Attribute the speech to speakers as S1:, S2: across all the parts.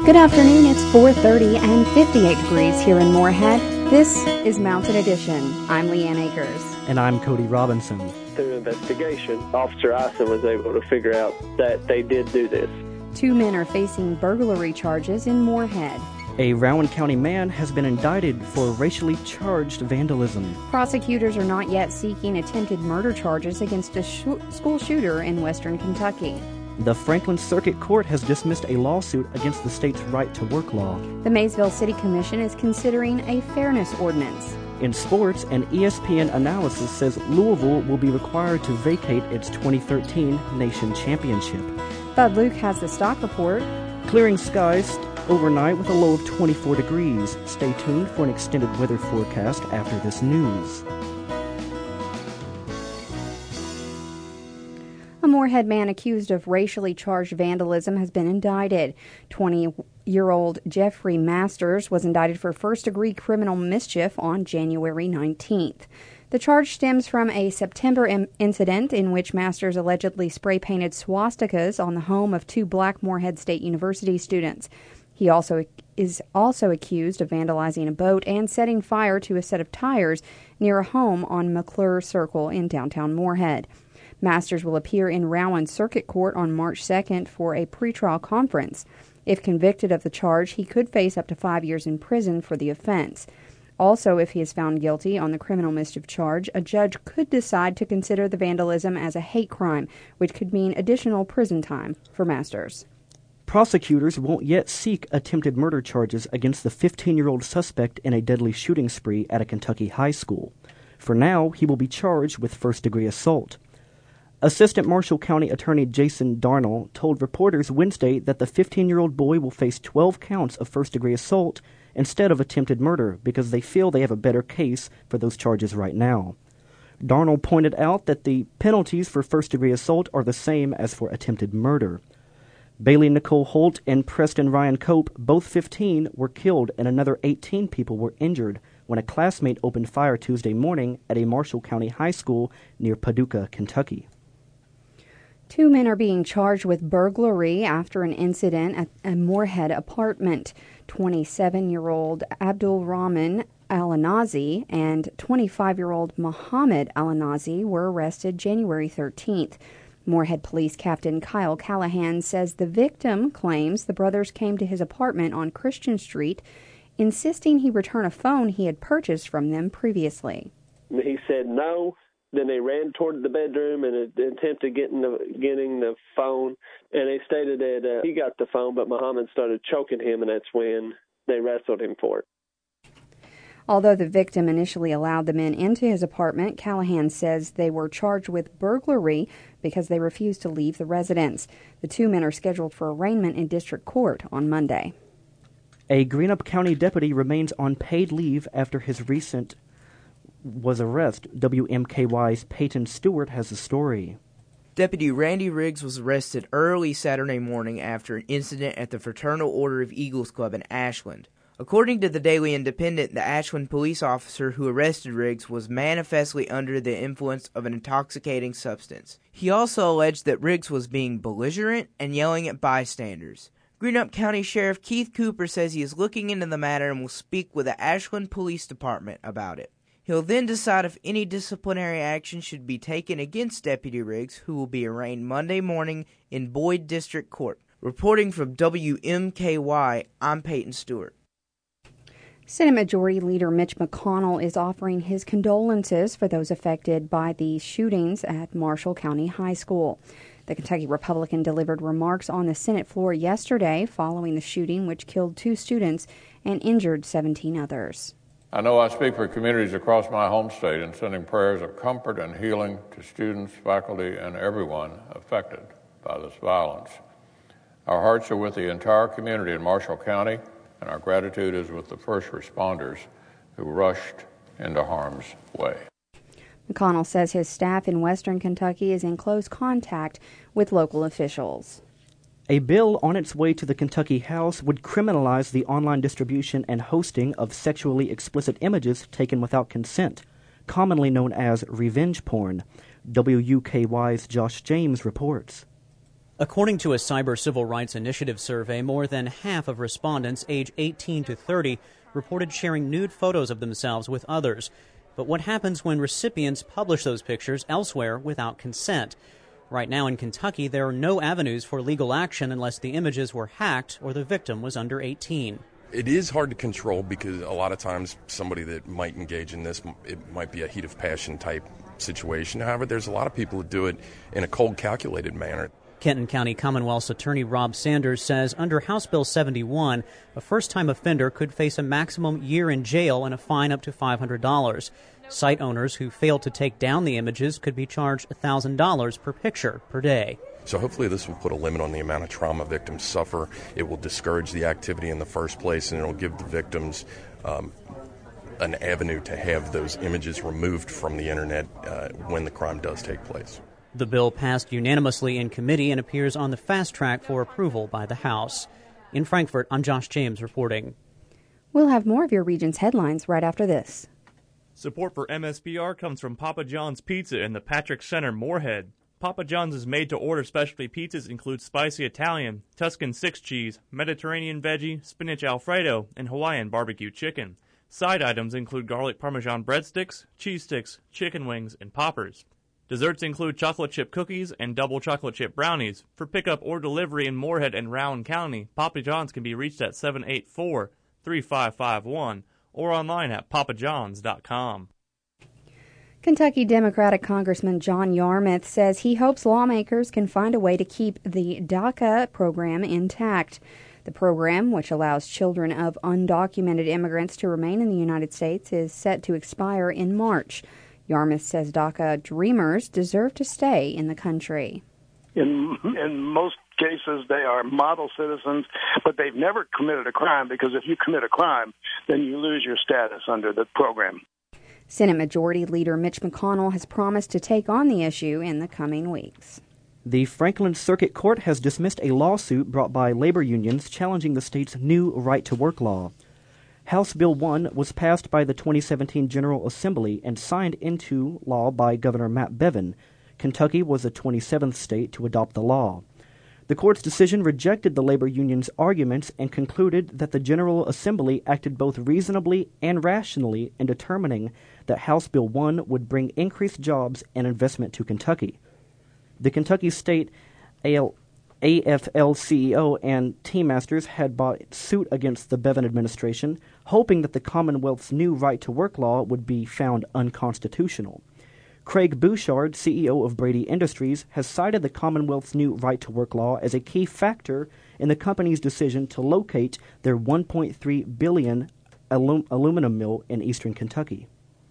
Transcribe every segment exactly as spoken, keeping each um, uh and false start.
S1: Good afternoon, it's four thirty and fifty-eight degrees here in Moorhead. This is Mountain Edition. I'm Leanne Akers.
S2: And I'm Cody Robinson.
S3: Through investigation, Officer Ison was able to figure out that they did do this.
S1: Two men are facing burglary charges in Moorhead.
S2: A Rowan County man has been indicted for racially charged vandalism.
S1: Prosecutors are not yet seeking attempted murder charges against a sh- school shooter in western Kentucky.
S2: The Franklin Circuit Court has dismissed a lawsuit against the state's right-to-work law.
S1: The Maysville City Commission is considering a fairness ordinance.
S2: In sports, an E S P N analysis says Louisville will be required to vacate its twenty thirteen Nation Championship.
S1: Bud Luke has the stock report.
S2: Clearing skies overnight with a low of twenty-four degrees. Stay tuned for an extended weather forecast after this news.
S1: A Moorhead man accused of racially charged vandalism has been indicted. twenty-year-old Jeffrey Masters was indicted for first-degree criminal mischief on January nineteenth. The charge stems from a September im- incident in which Masters allegedly spray-painted swastikas on the home of two black Moorhead State University students. He also is also accused of vandalizing a boat and setting fire to a set of tires near a home on McClure Circle in downtown Moorhead. Masters will appear in Rowan Circuit Court on March second for a pretrial conference. If convicted of the charge, he could face up to five years in prison for the offense. Also, if he is found guilty on the criminal mischief charge, a judge could decide to consider the vandalism as a hate crime, which could mean additional prison time for Masters.
S2: Prosecutors won't yet seek attempted murder charges against the fifteen-year-old suspect in a deadly shooting spree at a Kentucky high school. For now, he will be charged with first-degree assault. Assistant Marshall County Attorney Jason Darnell told reporters Wednesday that the fifteen-year-old boy will face twelve counts of first-degree assault instead of attempted murder because they feel they have a better case for those charges right now. Darnell pointed out that the penalties for first-degree assault are the same as for attempted murder. Bailey Nicole Holt and Preston Ryan Cope, both fifteen, were killed and another eighteen people were injured when a classmate opened fire Tuesday morning at a Marshall County high school near Paducah, Kentucky.
S1: Two men are being charged with burglary after an incident at a Moorhead apartment. twenty-seven-year-old Abdul Rahman Al-Anazi and twenty-five-year-old Muhammad Al-Anazi were arrested January thirteenth. Moorhead Police Captain Kyle Callahan says the victim claims the brothers came to his apartment on Christian Street, insisting he return a phone he had purchased from them previously.
S3: He said no. Then they ran toward the bedroom and attempted getting the, getting the phone. And they stated that uh, he got the phone, but Muhammad started choking him, and that's when they wrestled him for it.
S1: Although the victim initially allowed the men into his apartment, Callahan says they were charged with burglary because they refused to leave the residence. The two men are scheduled for arraignment in district court on Monday.
S2: A Greenup County deputy remains on paid leave after his recent was arrest. W M K Y's Peyton Stewart has the story.
S4: Deputy Randy Riggs was arrested early Saturday morning after an incident at the Fraternal Order of Eagles Club in Ashland. According to the Daily Independent, the Ashland police officer who arrested Riggs was manifestly under the influence of an intoxicating substance. He also alleged that Riggs was being belligerent and yelling at bystanders. Greenup County Sheriff Keith Cooper says he is looking into the matter and will speak with the Ashland Police Department about it. He'll then decide if any disciplinary action should be taken against Deputy Riggs, who will be arraigned Monday morning in Boyd District Court. Reporting from W M K Y, I'm Peyton Stewart.
S1: Senate Majority Leader Mitch McConnell is offering his condolences for those affected by the shootings at Marshall County High School. The Kentucky Republican delivered remarks on the Senate floor yesterday following the shooting, which killed two students and injured seventeen others.
S5: I know I speak for communities across my home state in sending prayers of comfort and healing to students, faculty, and everyone affected by this violence. Our hearts are with the entire community in Marshall County, and our gratitude is with the first responders who rushed into harm's way.
S1: McConnell says his staff in western Kentucky is in close contact with local officials.
S2: A bill on its way to the Kentucky House would criminalize the online distribution and hosting of sexually explicit images taken without consent, commonly known as revenge porn. W U K Y's Josh James reports.
S6: According to a Cyber Civil Rights Initiative survey, more than half of respondents age eighteen to thirty reported sharing nude photos of themselves with others. But what happens when recipients publish those pictures elsewhere without consent? Right now in Kentucky, there are no avenues for legal action unless the images were hacked or the victim was under eighteen.
S7: It is hard to control because a lot of times somebody that might engage in this, it might be a heat of passion type situation. However, there's a lot of people that do it in a cold, calculated manner.
S6: Kenton County Commonwealth's Attorney Rob Sanders says under House Bill seventy-one, a first-time offender could face a maximum year in jail and a fine up to five hundred dollars. Site owners who fail to take down the images could be charged one thousand dollars per picture per day.
S7: So hopefully this will put a limit on the amount of trauma victims suffer. It will discourage the activity in the first place, and it will give the victims um, an avenue to have those images removed from the Internet uh, when the crime does take place.
S6: The bill passed unanimously in committee and appears on the fast track for approval by the House. In Frankfort, I'm Josh James reporting.
S1: We'll have more of your region's headlines right after this.
S8: Support for M S P R comes from Papa John's Pizza in the Patrick Center, Moorhead. Papa John's' made-to-order specialty pizzas include spicy Italian, Tuscan six cheese, Mediterranean veggie, spinach Alfredo, and Hawaiian barbecue chicken. Side items include garlic Parmesan breadsticks, cheese sticks, chicken wings, and poppers. Desserts include chocolate chip cookies and double chocolate chip brownies. For pickup or delivery in Moorhead and Rowan County, Papa John's can be reached at seven eight four, three five five one or online at papa johns dot com.
S1: Kentucky Democratic Congressman John Yarmuth says he hopes lawmakers can find a way to keep the DACA program intact. The program, which allows children of undocumented immigrants to remain in the United States, is set to expire in March. Yarmuth says DACA dreamers deserve to stay in the country.
S9: In in most cases, they are model citizens, but they've never committed a crime, because if you commit a crime, then you lose your status under the program.
S1: Senate Majority Leader Mitch McConnell has promised to take on the issue in the coming weeks.
S2: The Franklin Circuit Court has dismissed a lawsuit brought by labor unions challenging the state's new right-to-work law. House Bill one was passed by the twenty seventeen General Assembly and signed into law by Governor Matt Bevin. Kentucky was the twenty-seventh state to adopt the law. The court's decision rejected the labor union's arguments and concluded that the General Assembly acted both reasonably and rationally in determining that House Bill one would bring increased jobs and investment to Kentucky. The Kentucky State A F L C E O and Teammasters had brought suit against the Bevin administration, hoping that the Commonwealth's new right-to-work law would be found unconstitutional. Craig Bouchard, C E O of Brady Industries, has cited the Commonwealth's new right-to-work law as a key factor in the company's decision to locate their one point three billion dollars alum- aluminum mill in eastern Kentucky.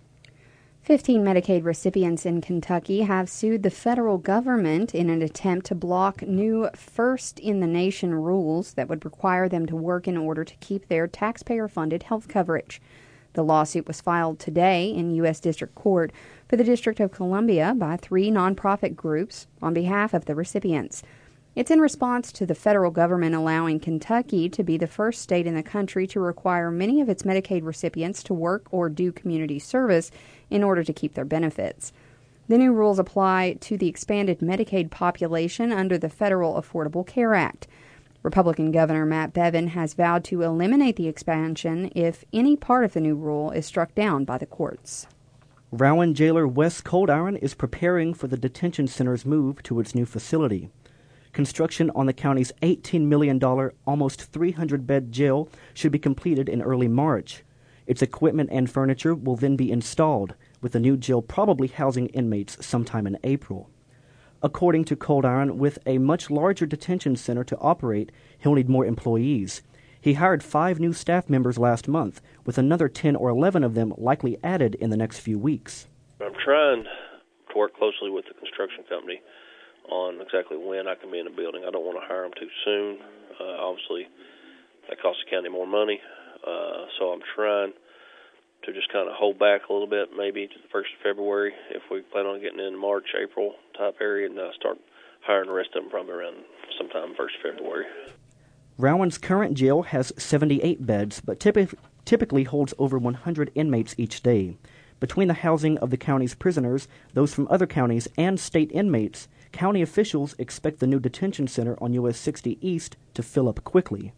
S1: Fifteen Medicaid recipients in Kentucky have sued the federal government in an attempt to block new first-in-the-nation rules that would require them to work in order to keep their taxpayer-funded health coverage. The lawsuit was filed today in U S District Court for the District of Columbia by three nonprofit groups on behalf of the recipients. It's in response to the federal government allowing Kentucky to be the first state in the country to require many of its Medicaid recipients to work or do community service in order to keep their benefits. The new rules apply to the expanded Medicaid population under the Federal Affordable Care Act. Republican Governor Matt Bevin has vowed to eliminate the expansion if any part of the new rule is struck down by the courts.
S2: Rowan jailer Wes Coldiron is preparing for the detention center's move to its new facility. Construction on the county's eighteen million dollars, almost three hundred bed jail should be completed in early March. Its equipment and furniture will then be installed, with the new jail probably housing inmates sometime in April. According to Coldiron, with a much larger detention center to operate, he'll need more employees. He hired five new staff members last month, with another ten or eleven of them likely added in the next few weeks.
S10: I'm trying to work closely with the construction company on exactly when I can be in the building. I don't want to hire them too soon. Uh, obviously, that costs the county more money, uh, so I'm trying to just kind of hold back a little bit, maybe to the first of February, if we plan on getting in March, April type area, and uh, start hiring the rest of them probably around sometime first of February.
S2: Rowan's current jail has seventy-eight beds, but typ- typically holds over one hundred inmates each day. Between the housing of the county's prisoners, those from other counties, and state inmates, County officials expect the new detention center on U S sixty East to fill up quickly.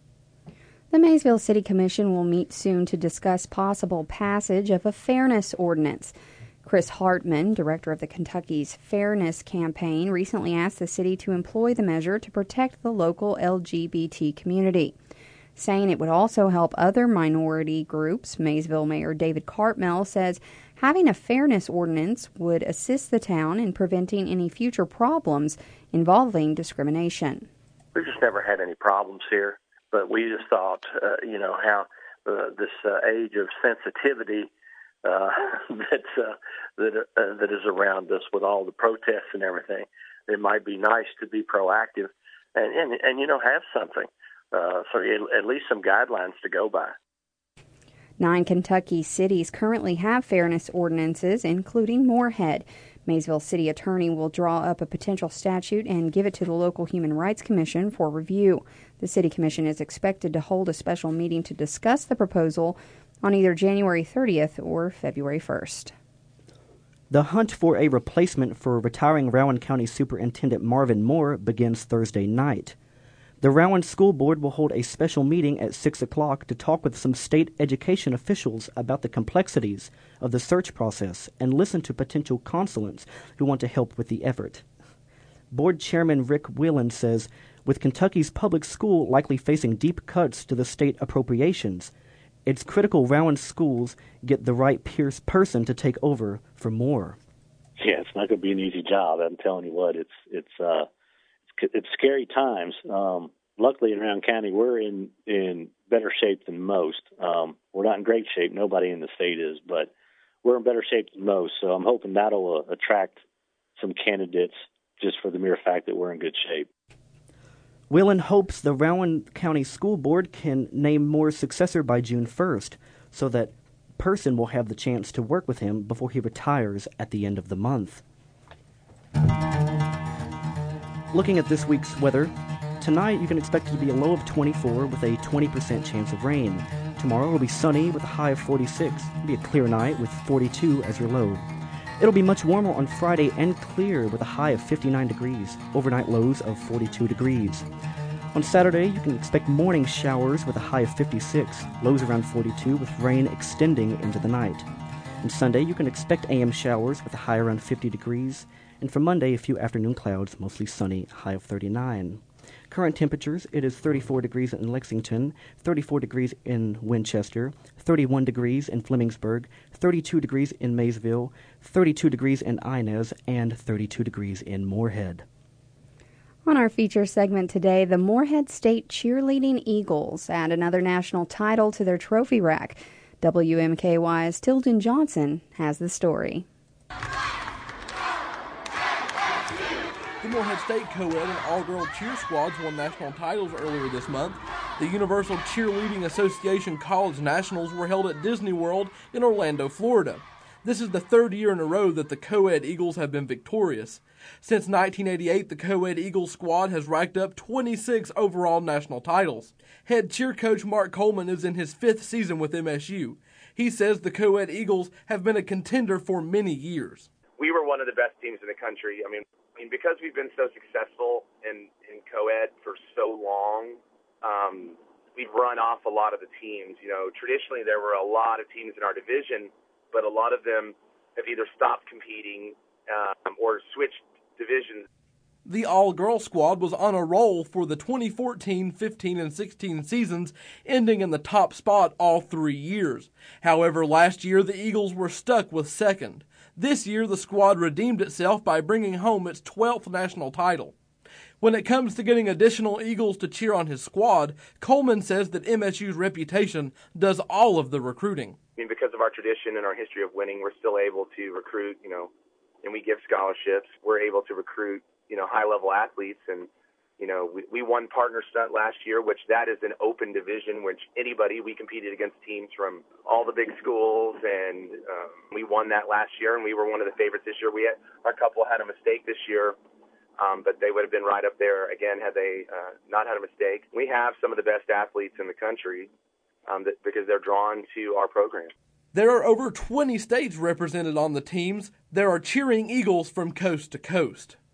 S1: The Maysville City Commission will meet soon to discuss possible passage of a fairness ordinance. Chris Hartman, director of the Kentucky's Fairness Campaign, recently asked the city to employ the measure to protect the local L G B T community. Saying it would also help other minority groups, Maysville Mayor David Cartmell says having a fairness ordinance would assist the town in preventing any future problems involving discrimination.
S11: We've just never had any problems here, but we just thought, uh, you know, how uh, this uh, age of sensitivity uh, that's, uh, that, uh, that is around us with all the protests and everything, it might be nice to be proactive and, and, and you know, have something. Uh, so at least some guidelines to go by.
S1: Nine Kentucky cities currently have fairness ordinances, including Moorhead. Maysville City Attorney will draw up a potential statute and give it to the local Human Rights Commission for review. The City Commission is expected to hold a special meeting to discuss the proposal on either January thirtieth or February first.
S2: The hunt for a replacement for retiring Rowan County Superintendent Marvin Moore begins Thursday night. The Rowan School Board will hold a special meeting at six o'clock to talk with some state education officials about the complexities of the search process and listen to potential consulants who want to help with the effort. Board Chairman Rick Whelan says, with Kentucky's public school likely facing deep cuts to the state appropriations, it's critical Rowan schools get the right peers person to take over for Moore.
S12: Yeah, it's not going to be an easy job. I'm telling you what, it's it's uh, it's, it's scary times. Um, luckily, in Rowan County, we're in, in better shape than most. Um, we're not in great shape. Nobody in the state is, but we're in better shape than most. So I'm hoping that'll uh, attract some candidates just for the mere fact that we're in good shape.
S2: Whelan hopes the Rowan County School Board can name Moore's successor by June first, so that person will have the chance to work with him before he retires at the end of the month. Looking at this week's weather, tonight you can expect it to be a low of twenty-four with a twenty percent chance of rain. Tomorrow will be sunny with a high of forty-six. It'll be a clear night with forty-two as your low. It'll be much warmer on Friday and clear with a high of fifty-nine degrees, overnight lows of forty-two degrees. On Saturday, you can expect morning showers with a high of fifty-six, lows around forty-two with rain extending into the night. On Sunday, you can expect A M showers with a high around fifty degrees, and for Monday, a few afternoon clouds, mostly sunny, high of thirty-nine. Current temperatures, it is thirty-four degrees in Lexington, thirty-four degrees in Winchester, thirty-one degrees in Flemingsburg, thirty-two degrees in Maysville, thirty-two degrees in Inez, and thirty-two degrees in Moorhead.
S1: On our feature segment today, the Moorhead State Cheerleading Eagles add another national title to their trophy rack. W M K Y's Tilden Johnson has the story.
S13: The Moorhead State co-ed and all-girl cheer squads won national titles earlier this month. The Universal Cheerleading Association College Nationals were held at Disney World in Orlando, Florida. This is the third year in a row that the co-ed Eagles have been victorious. Since nineteen eighty-eight, the co-ed Eagles squad has racked up twenty-six overall national titles. Head cheer coach Mark Coleman is in his fifth season with M S U. He says the co-ed Eagles have been a contender for many years.
S14: We were one of the best teams in the country. I mean, I mean because we've been so successful in, in co-ed for so long, um, we've run off a lot of the teams. You know, traditionally there were a lot of teams in our division, but a lot of them have either stopped competing um, or switched divisions.
S13: The all-girl squad was on a roll for the twenty fourteen, fifteen, and sixteen seasons, ending in the top spot all three years. However, last year the Eagles were stuck with second. This year the squad redeemed itself by bringing home its twelfth national title. When it comes to getting additional Eagles to cheer on his squad, Coleman says that M S U's reputation does all of the recruiting.
S14: I mean, because of our tradition and our history of winning, we're still able to recruit, you know, and we give scholarships. We're able to recruit, you know, high-level athletes. And, you know, we, we won Partner Stunt last year, which that is an open division, which anybody, we competed against teams from all the big schools, and um, we won that last year, and we were one of the favorites this year. We had, our couple had a mistake this year, um, but they would have been right up there again had they uh, not had a mistake. We have some of the best athletes in the country um, that, because they're drawn to our program.
S13: There are over twenty states represented on the teams. There are cheering Eagles from coast to coast.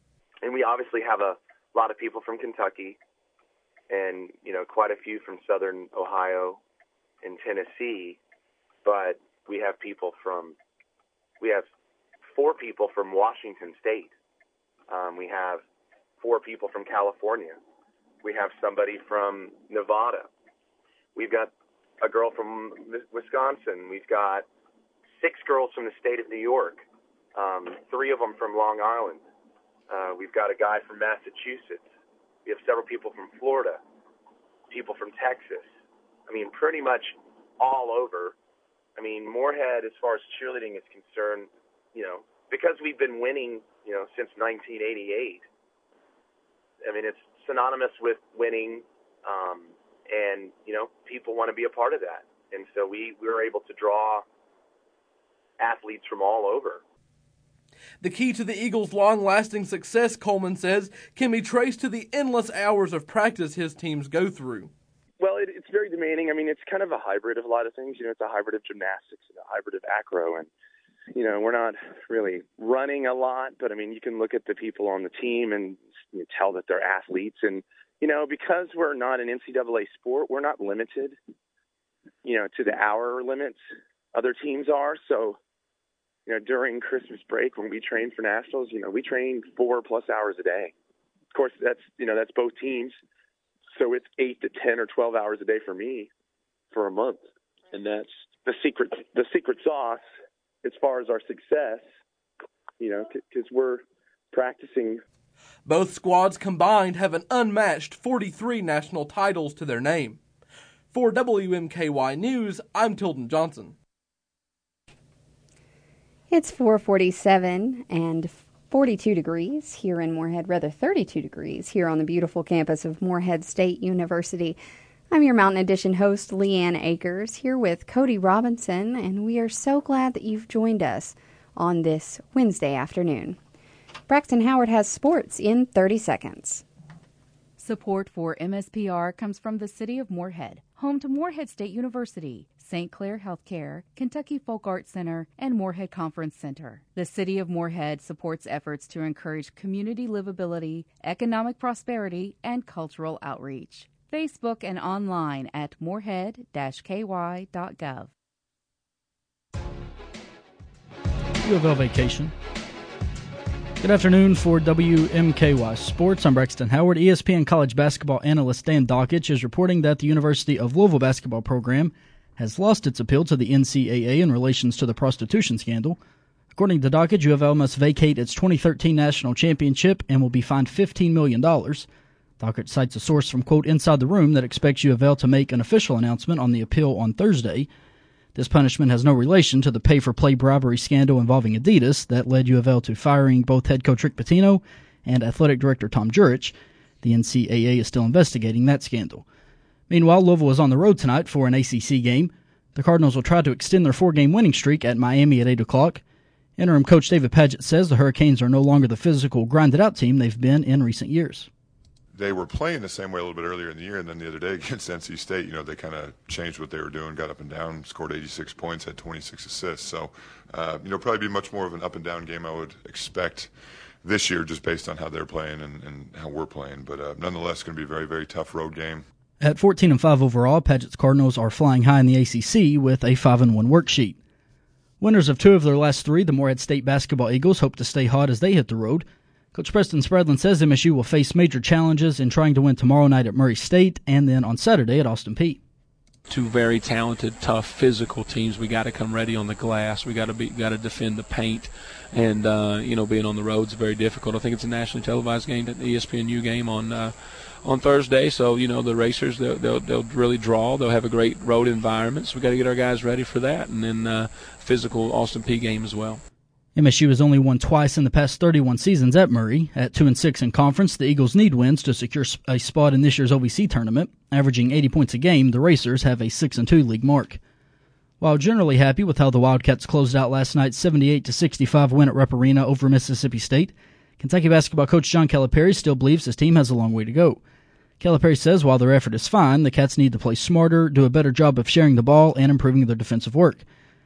S14: and we obviously have a lot of people from Kentucky, and you know quite a few from Southern Ohio and Tennessee, but we have people from we have four people from Washington State. Um, we have four people from California. We have somebody from Nevada. We've got a girl from Wisconsin. We've got six girls from the state of New York, um, three of them from Long Island. Uh, we've got a guy from Massachusetts. We have several people from Florida, people from Texas. I mean, pretty much all over. I mean, Moorhead, as far as cheerleading is concerned, you know, because we've been winning, you know, since nineteen eighty-eight, I mean, it's synonymous with winning, um, and, you know, people want to be a part of that. And so we, we were able to draw athletes from all over.
S13: The key to the Eagles' long-lasting success, Coleman says, can be traced to the endless hours of practice his teams go through.
S15: Well, it, it's very demanding. I mean, it's kind of a hybrid of a lot of things. You know, it's a hybrid of gymnastics and a hybrid of acro. And, you know, we're not really running a lot, but, I mean, you can look at the people on the team and you know, tell that they're athletes. And, you know, because we're not an N C double A sport, we're not limited, you know, to the hour limits other teams are. So, you know, during Christmas break when we train for nationals, you know, we train four plus hours a day. Of course, that's, you know, that's both teams. So it's eight to ten or twelve hours a day for me for a month. And that's the secret, the secret sauce as far as our success, you know, because we're practicing.
S13: Both squads combined have an unmatched forty-three national titles to their name. For W M K Y News, I'm Tilden Johnson.
S1: It's four forty-seven and forty-two degrees here in Moorhead, rather thirty-two degrees here on the beautiful campus of Moorhead State University. I'm your Mountain Edition host, Leanne Akers, here with Cody Robinson, and we are so glad that you've joined us on this Wednesday afternoon. Braxton Howard has sports in thirty seconds.
S16: Support for M S P R comes from the City of Moorhead, home to Moorhead State University, Saint Clair Healthcare, Kentucky Folk Arts Center, and Moorhead Conference Center. The City of Moorhead supports efforts to encourage community livability, economic prosperity, and cultural outreach. Facebook and online at moorhead dash k y dot gov.
S17: U of L vacation. Good afternoon for W M K Y Sports. I'm Braxton Howard. E S P N college basketball analyst Dan Dockich is reporting that the University of Louisville basketball program has lost its appeal to the N C double A in relations to the prostitution scandal. According to Dockich, U of L must vacate its twenty thirteen national championship and will be fined fifteen million dollars. Dockich cites a source from, quote, Inside the Room that expects U of L to make an official announcement on the appeal on Thursday. This punishment has no relation to the pay-for-play bribery scandal involving Adidas that led U of L to firing both head coach Rick Pitino and athletic director Tom Jurich. The N C double A is still investigating that scandal. Meanwhile, Louisville is on the road tonight for an A C C game. The Cardinals will try to extend their four-game winning streak at Miami at eight o'clock. Interim coach David Padgett says the Hurricanes are no longer the physical, grinded-out team they've been in recent years.
S18: They were playing the same way a little bit earlier in the year, and then the other day against N C State, you know, they kind of changed what they were doing, got up and down, scored eighty-six points, had twenty-six assists. So, uh, you know, probably be much more of an up-and-down game I would expect this year just based on how they're playing and, and how we're playing. But uh, nonetheless, going to be a very, very tough road game.
S17: At fourteen and five overall, Padgett's Cardinals are flying high in the A C C with a five and one worksheet. Winners of two of their last three, the Moorhead State basketball Eagles, hope to stay hot as they hit the road. Coach Preston Spradlin says M S U will face major challenges in trying to win tomorrow night at Murray State and then on Saturday at Austin Peay.
S19: Two very talented, tough, physical teams. We got to come ready on the glass. We got to be, got to defend the paint, and uh, you know, being on the road is very difficult. I think it's a nationally televised game, the E S P N U game on uh, on Thursday. So you know, the Racers they'll, they'll they'll really draw. They'll have a great road environment. So we got to get our guys ready for that, and then uh, physical Austin Peay game as well.
S17: M S U has only won twice in the past thirty-one seasons at Murray. At two and six in conference, the Eagles need wins to secure a spot in this year's O V C tournament. Averaging eighty points a game, the Racers have a six and two league mark. While generally happy with how the Wildcats closed out last night's seventy-eight to sixty-five win at Rupp Arena over Mississippi State, Kentucky basketball coach John Calipari still believes his team has a long way to go. Calipari says while their effort is fine, the Cats need to play smarter, do a better job of sharing the ball, and improving their defensive work.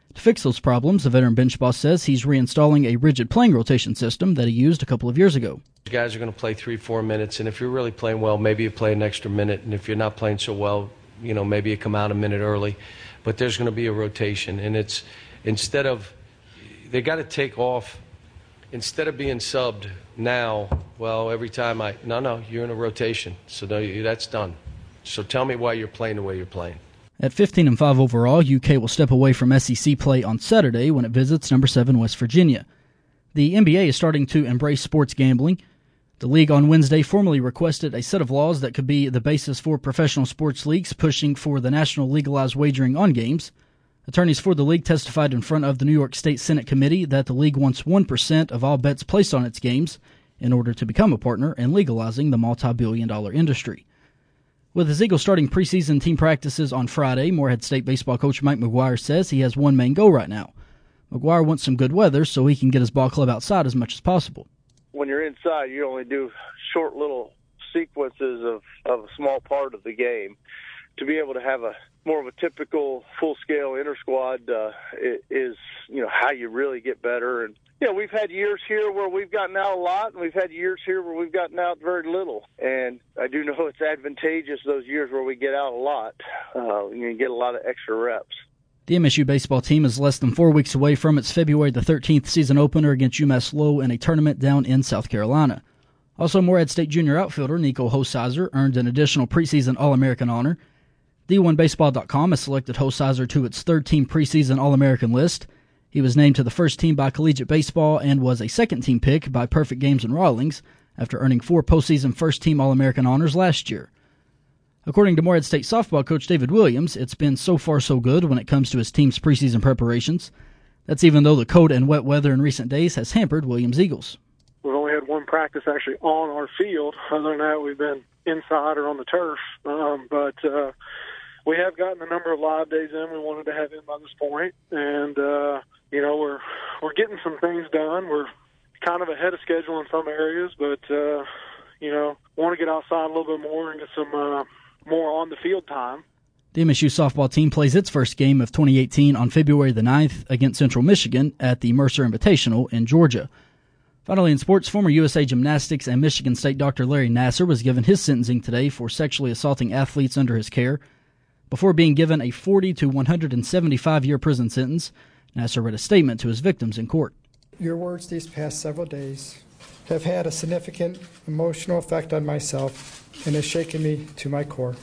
S17: To fix those problems, the veteran bench boss says he's reinstalling a rigid playing rotation system that he used a couple of years ago.
S20: Guys are going to play three, four minutes, and if you're really playing well, maybe you play an extra minute, and if you're not playing so well, you know, maybe you come out a minute early. But there's going to be a rotation, and it's instead of they got to take off instead of being subbed now. Well, every time I no no you're in a rotation, so no, that's done. So tell me why you're playing the way you're playing.
S17: At fifteen and five overall, U K will step away from S E C play on Saturday when it visits number seven West Virginia. The N B A is starting to embrace sports gambling. The league on Wednesday formally requested a set of laws that could be the basis for professional sports leagues pushing for the national legalized wagering on games. Attorneys for the league testified in front of the New York State Senate Committee that the league wants one percent of all bets placed on its games in order to become a partner in legalizing the multi-billion dollar industry. With his Eagles starting preseason team practices on Friday, Morehead State baseball coach Mike McGuire says he has one main goal right now. McGuire wants some good weather so he can get his ball club outside as much as possible.
S21: When you're inside, you only do short little sequences of, of a small part of the game. To be able to have a more of a typical full-scale inter-squad uh, is, you know, how you really get better. And you know, we've had years here where we've gotten out a lot, and we've had years here where we've gotten out very little. And I do know it's advantageous those years where we get out a lot. Uh, you get a lot of extra reps.
S17: The M S U baseball team is less than four weeks away from its February the thirteenth season opener against UMass Lowell in a tournament down in South Carolina. Also, Morehead State junior outfielder Nico Hosizer earned an additional preseason All-American honor. D one baseball dot com has selected Hosizer to its third-team preseason All-American list. He was named to the first team by Collegiate Baseball and was a second-team pick by Perfect Games and Rawlings after earning four postseason first-team All-American honors last year. According to Morehead State softball coach David Williams, it's been so far so good when it comes to his team's preseason preparations. That's even though the cold and wet weather in recent days has hampered Williams' Eagles.
S22: We've only had one practice actually on our field. Other than that, we've been inside or on the turf. Um, but uh, we have gotten a number of live days in. We wanted to have in by this point, and uh, you know we're we're getting some things done. We're kind of ahead of schedule in some areas, but uh, you know want to get outside a little bit more and get some uh, more on the field time.
S17: The M S U softball team plays its first game of twenty eighteen on February the ninth against Central Michigan at the Mercer Invitational in Georgia. Finally, in sports, former U S A Gymnastics and Michigan State Doctor Larry Nassar was given his sentencing today for sexually assaulting athletes under his care. Before being given a forty to one hundred seventy-five year prison sentence, Nassar read a statement to his victims in court.
S23: Your words these past several days have had a significant emotional effect on myself and has shaken me to my core.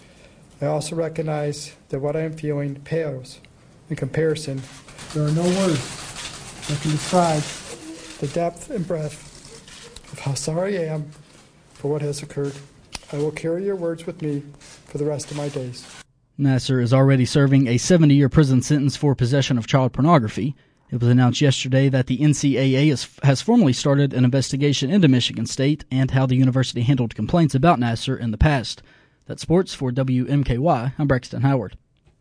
S23: I also recognize that what I am feeling pales in comparison. There are no words that can describe the depth and breadth of how sorry I am for what has occurred. I will carry your words with me for the rest of my days.
S17: Nassar is already serving a seventy year prison sentence for possession of child pornography. It was announced yesterday that the N C double A is, has formally started an investigation into Michigan State and how the university handled complaints about Nassar in the past. That's sports for W M K Y. I'm Braxton Howard.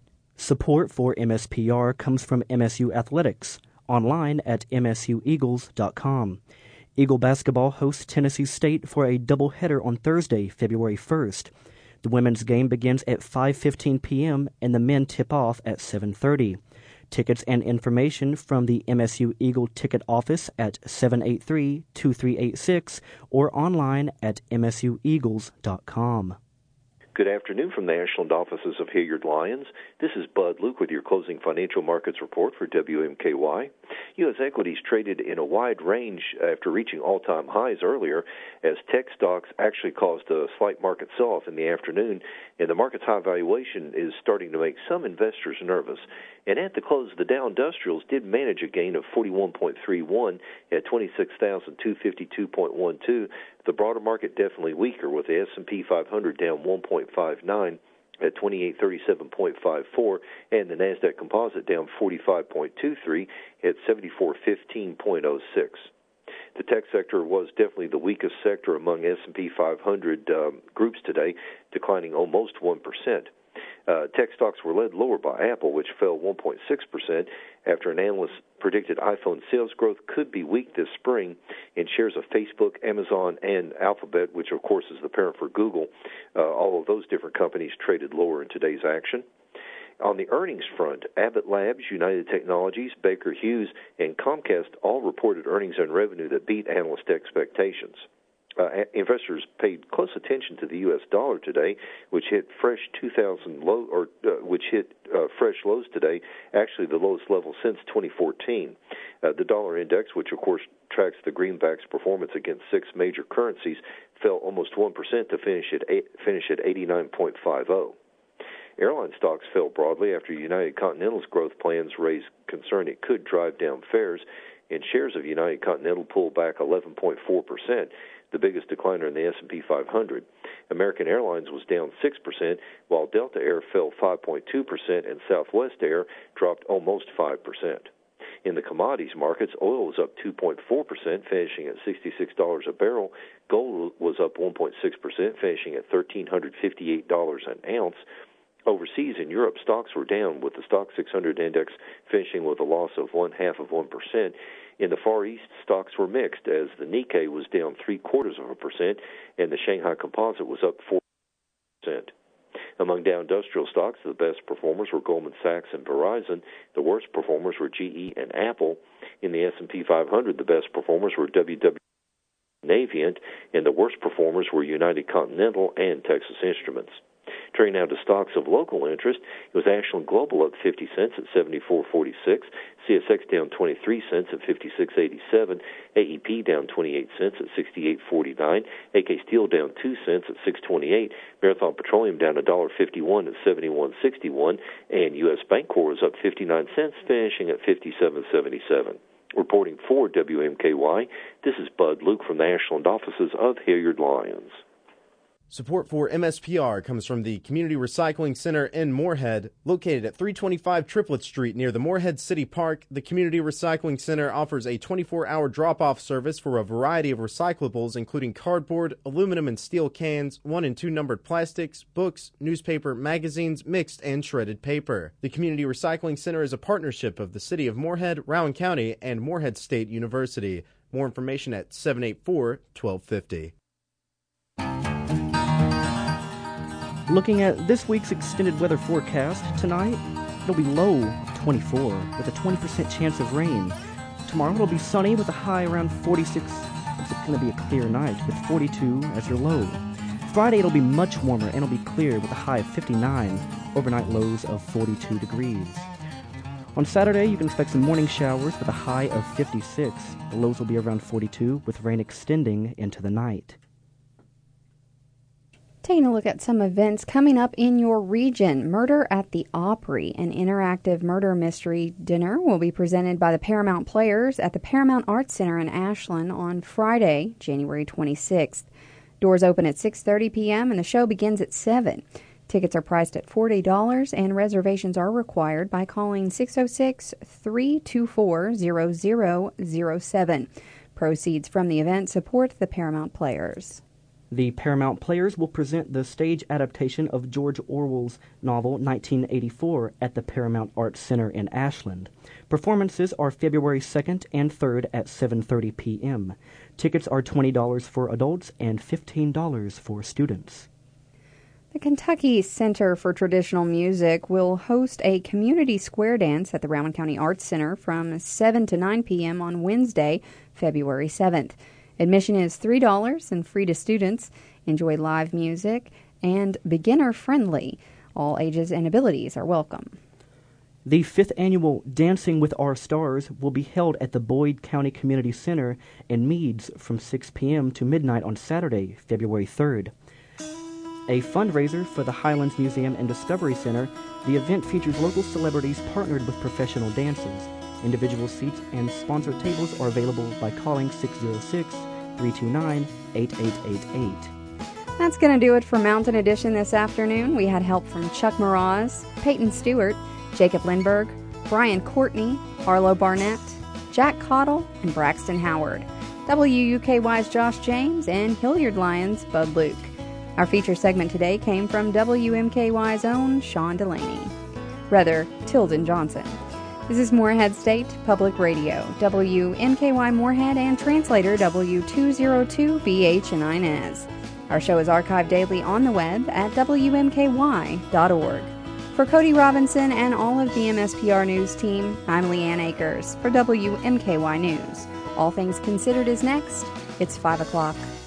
S2: Support for M S P R comes from M S U Athletics, online at m s u eagles dot com. Eagle basketball hosts Tennessee State for a doubleheader on Thursday, February first. The women's game begins at five fifteen p.m. and the men tip off at seven thirty. Tickets and information from the M S U Eagle ticket office at seven eight three, two three eight six or online at m s u eagles dot com.
S24: Good afternoon from the Ashland offices of Hilliard Lyons. This is Bud Luke with your closing financial markets report for W M K Y. U S equities traded in a wide range after reaching all-time highs earlier as tech stocks actually caused a slight market sell-off in the afternoon, and the market's high valuation is starting to make some investors nervous. And at the close, the Dow Industrials did manage a gain of forty-one point three one at twenty-six thousand two hundred fifty-two point one two. The broader market definitely weaker, with the S and P five hundred down one point five nine at twenty-eight thirty-seven point five four, and the NASDAQ Composite down forty-five point two three at seventy-four fifteen point oh six. The tech sector was definitely the weakest sector among S and P five hundred um, groups today, declining almost one percent. Uh, tech stocks were led lower by Apple, which fell one point six percent after an analyst predicted iPhone sales growth could be weak this spring, and shares of Facebook, Amazon, and Alphabet, which of course is the parent for Google, uh, all of those different companies traded lower in today's action. On the earnings front, Abbott Labs, United Technologies, Baker Hughes, and Comcast all reported earnings and revenue that beat analyst expectations. Uh, investors paid close attention to the U S dollar today, which hit fresh two thousand low, or uh, which hit uh, fresh lows today. Actually, the lowest level since twenty fourteen. Uh, the dollar index, which of course tracks the greenback's performance against six major currencies, fell almost one percent to finish at eight, finish at eighty-nine point five zero. Airline stocks fell broadly after United Continental's growth plans raised concern it could drive down fares, and shares of United Continental pulled back eleven point four percent. The biggest decliner in the S and P five hundred. American Airlines was down six percent, while Delta Air fell five point two percent and Southwest Air dropped almost five percent. In the commodities markets, oil was up two point four percent, finishing at sixty-six dollars a barrel. Gold was up one point six percent, finishing at one thousand three hundred fifty-eight dollars an ounce. Overseas in Europe, stocks were down, with the Stock six hundred index finishing with a loss of one half of one percent. In the Far East, stocks were mixed, as the Nikkei was down three quarters of a percent, and the Shanghai Composite was up four percent. Among Dow Industrial stocks, the best performers were Goldman Sachs and Verizon. The worst performers were G E and Apple. In the S and P five hundred, the best performers were W W and Navient, and the worst performers were United Continental and Texas Instruments. Turning now to stocks of local interest, it was Ashland Global up fifty cents at seventy-four forty-six, C S X down twenty-three cents at fifty-six eighty-seven, A E P down twenty-eight cents at sixty-eight forty-nine, A K Steel down two cents at six twenty-eight, Marathon Petroleum down one dollar fifty-one at seventy-one sixty-one, and U S Bancorp was up fifty-nine cents, finishing at fifty-seven seventy-seven. Reporting for W M K Y, this is Bud Luke from the Ashland offices of Hilliard Lyons.
S3: Support for M S P R comes from the Community Recycling Center in Moorhead. Located at three twenty-five Triplet Street near the Moorhead City Park, the Community Recycling Center offers a twenty-four hour drop-off service for a variety of recyclables, including cardboard, aluminum and steel cans, one and two numbered plastics, books, newspaper, magazines, mixed and shredded paper. The Community Recycling Center is a partnership of the City of Moorhead, Rowan County, and Moorhead State University. More information at seven eight four, one two five zero.
S2: Looking at this week's extended weather forecast, tonight it'll be low twenty-four with a twenty percent chance of rain. Tomorrow it'll be sunny with a high around forty-six. It's going to be a clear night with forty-two as your low. Friday it'll be much warmer and it'll be clear with a high of fifty-nine, overnight lows of forty-two degrees. On Saturday you can expect some morning showers with a high of fifty-six. The lows will be around forty-two with rain extending into the night.
S1: Taking a look at some events coming up in your region. Murder at the Opry, an interactive murder mystery dinner, will be presented by the Paramount Players at the Paramount Arts Center in Ashland on Friday, January twenty-sixth. Doors open at six thirty p.m. and the show begins at seven. Tickets are priced at forty dollars and reservations are required by calling six oh six, three two four, zero zero zero seven. Proceeds from the event support the Paramount Players.
S2: The Paramount Players will present the stage adaptation of George Orwell's novel nineteen eighty-four at the Paramount Arts Center in Ashland. Performances are February second and third at seven thirty p.m. Tickets are twenty dollars for adults and fifteen dollars for students.
S1: The Kentucky Center for Traditional Music will host a community square dance at the Rowan County Arts Center from seven to nine p.m. on Wednesday, February seventh. Admission is three dollars and free to students. Enjoy live music and beginner-friendly. All ages and abilities are welcome.
S2: The fifth annual Dancing with Our Stars will be held at the Boyd County Community Center in Meads from six p.m. to midnight on Saturday, February third. A fundraiser for the Highlands Museum and Discovery Center, the event features local celebrities partnered with professional dancers. Individual seats and sponsored tables are available by calling six oh six, three two nine, eight eight eight eight.
S1: That's going to do it for Mountain Edition this afternoon. We had help from Chuck Mraz, Peyton Stewart, Jacob Lindberg, Brian Courtney, Arlo Barnett, Jack Cottle, and Braxton Howard. W U K Y's Josh James and Hilliard Lyons' Bud Luke. Our feature segment today came from W M K Y's own Sean Delaney. Rather, Tilden Johnson. This is Moorhead State Public Radio, W M K Y Moorhead, and translator W two oh two V H in Inez. Our show is archived daily on the web at W M K Y dot org. For Cody Robinson and all of the M S P R News team, I'm Leanne Akers for W M K Y News. All Things Considered is next. It's five o'clock.